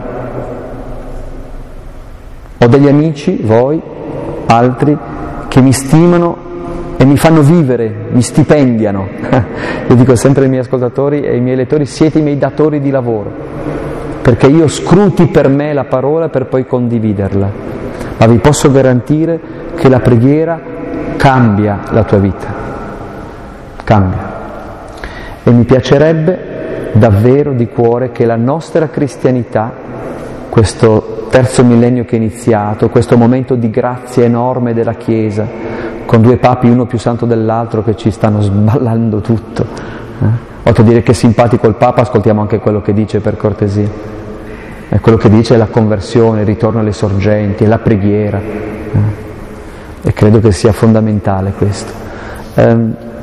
Ho degli amici, voi, altri, che mi stimano e mi fanno vivere, mi stipendiano. Io dico sempre ai miei ascoltatori e ai miei lettori: siete i miei datori di lavoro, perché io scruti per me la parola per poi condividerla. Ma vi posso garantire che la preghiera cambia la tua vita, cambia. E mi piacerebbe davvero di cuore che la nostra cristianità, questo terzo millennio che è iniziato, questo momento di grazia enorme della Chiesa, con due papi uno più santo dell'altro che ci stanno sballando tutto. Eh? Oltre a dire che è simpatico il Papa, ascoltiamo anche quello che dice, per cortesia. E quello che dice è la conversione, il ritorno alle sorgenti, è la preghiera. Eh? E credo che sia fondamentale questo. Eh,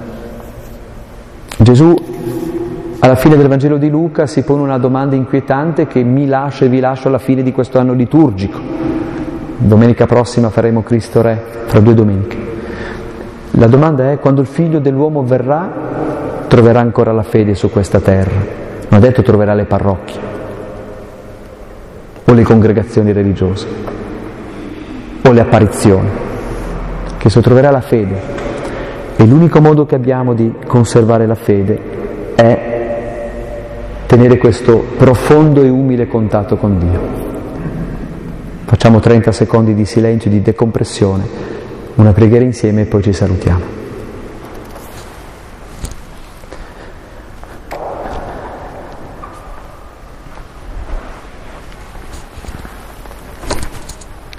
Gesù, alla fine del Vangelo di Luca, si pone una domanda inquietante che mi lascio e vi lascio alla fine di questo anno liturgico. Domenica prossima faremo Cristo Re, fra due domeniche. La domanda è: quando il figlio dell'uomo verrà, troverà ancora la fede su questa terra? Non ha detto troverà le parrocchie o le congregazioni religiose o le apparizioni, che se troverà la fede. E l'unico modo che abbiamo di conservare la fede è tenere questo profondo e umile contatto con Dio. Facciamo trenta secondi di silenzio, di decompressione, una preghiera insieme e poi ci salutiamo.